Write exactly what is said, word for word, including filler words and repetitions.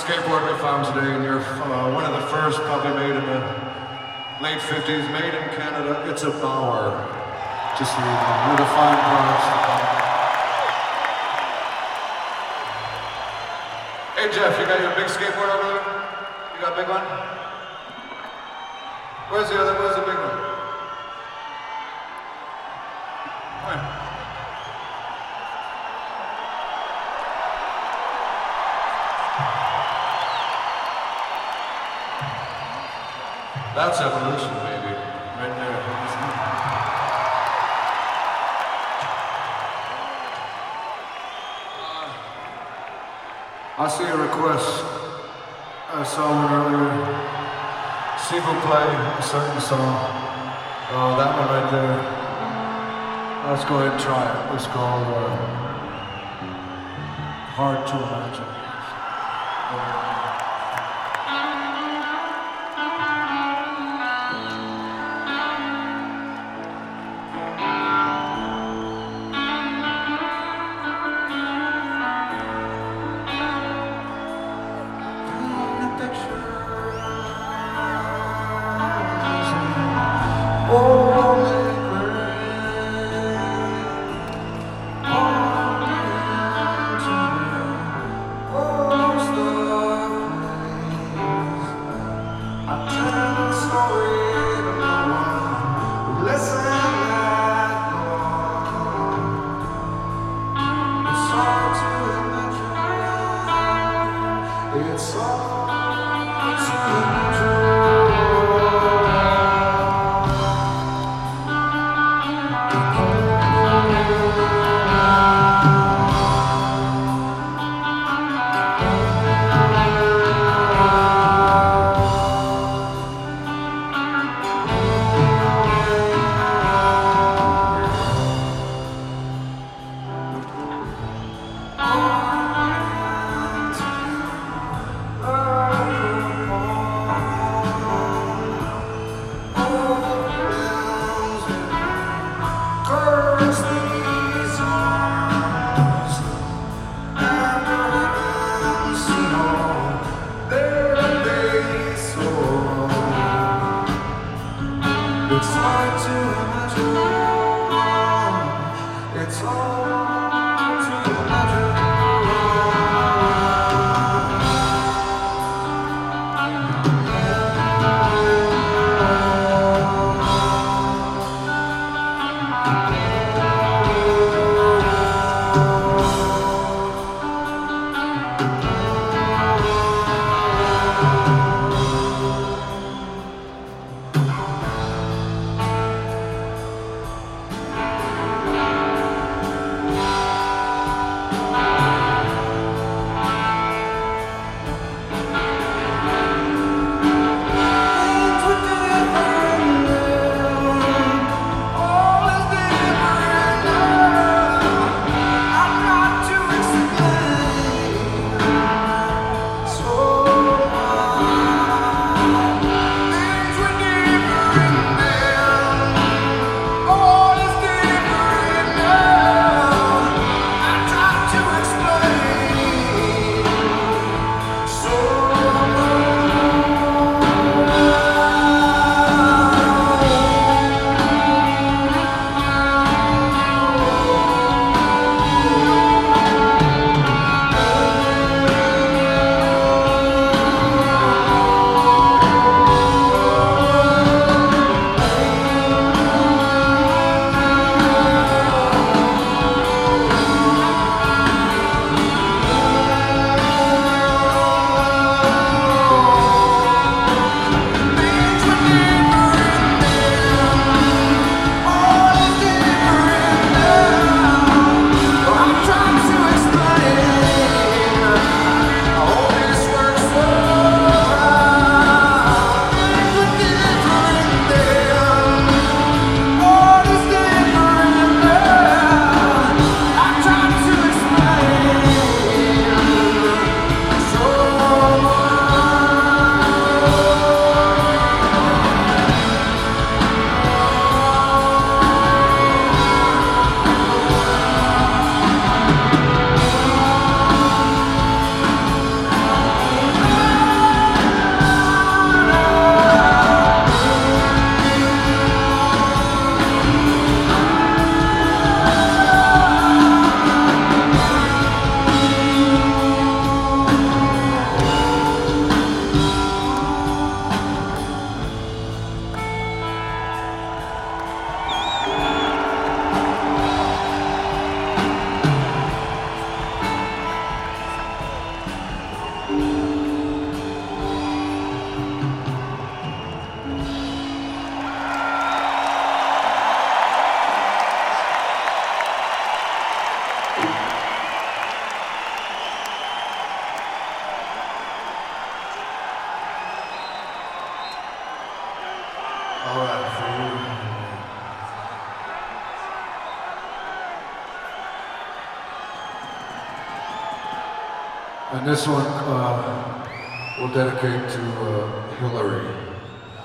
skateboard we found today, and you're uh, one of the first, probably made in the late fifties, made in Canada. It's a Bauer. Just so you know, with a fine products. Hey Jeff, you got your big skateboard over there? You got a big one? Where's the other, where's the big one? Where? That's evolution, baby. Right there. Uh, I see a request. I saw one earlier. S'il vous plaît, a certain song. Oh, that one right there. Let's go ahead and try it. It's called uh, Hard to Imagine. Uh, All right, for you. And this one uh, we'll dedicate to uh, Hillary.